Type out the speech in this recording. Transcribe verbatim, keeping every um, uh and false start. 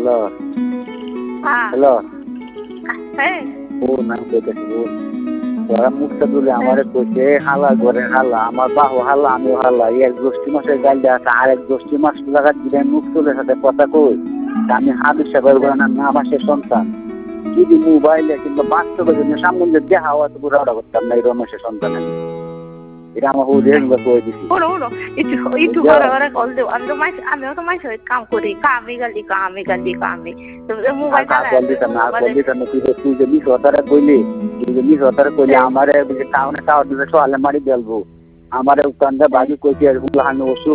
hello হ্যাঁ hello হ্যাঁ ও নাম কইতেছি ও তোরা মুখটা তুলে আমারে কইছে হালা ঘরে হালা আমার বাহু হালা আমিও হালা এক গোষ্ঠী মাসের গাল দেওয়া আছে আর এক গোষ্ঠী মাস লাগা দিলে মুখ তুলে সাথে কথা কই আমি হাবিব সাহেবের ঘরানার নাম আসে সন্তান যদি মোবাইলে কিংবা বাস্তবে যদি সামনে দেখা হওয়া তো পুরো ওটা করতাম না এই রমেশের সন্তান আমি এটা আমার হুল রেগুলো কই দিছি উনো উনো একটু একটু ঘরে ঘরে কল দেবো আমি তো মাস আমিও তো মাস কাম করি কামে গালি কামে গালি কামে তো মোবাইল কল দিতাম না কল দিতাম না তুই যে তুই যে মিস হতারে কইলি তুই যে মিস হতারে কইলি আমারে টাউনে টাওয়ার দিতে সোয়ালে মারি দেলবো আমারে উকান্দা বাজু কইতে আর হুলা হানো